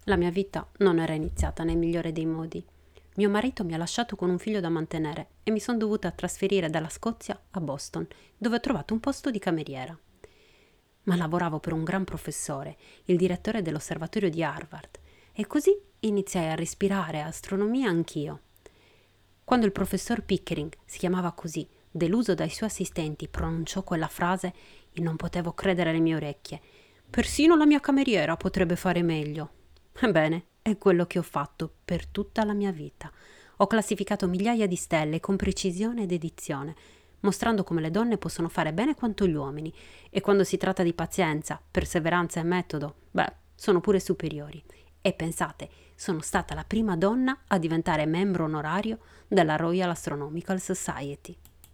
La mia vita non era iniziata nel migliore dei modi. Mio marito mi ha lasciato con un figlio da mantenere e mi sono dovuta trasferire dalla Scozia a Boston, dove ho trovato un posto di cameriera. Ma lavoravo per un gran professore, il direttore dell'osservatorio di Harvard, e così iniziai a respirare astronomia anch'io. Quando il professor Pickering, si chiamava così, deluso dai suoi assistenti, pronunciò quella frase, io non potevo credere alle mie orecchie. Persino la mia cameriera potrebbe fare meglio. Ebbene, è quello che ho fatto per tutta la mia vita. Ho classificato migliaia di stelle con precisione ed edizione, mostrando come le donne possono fare bene quanto gli uomini, e quando si tratta di pazienza, perseveranza e metodo, sono pure superiori. E pensate, sono stata la prima donna a diventare membro onorario della Royal Astronomical Society.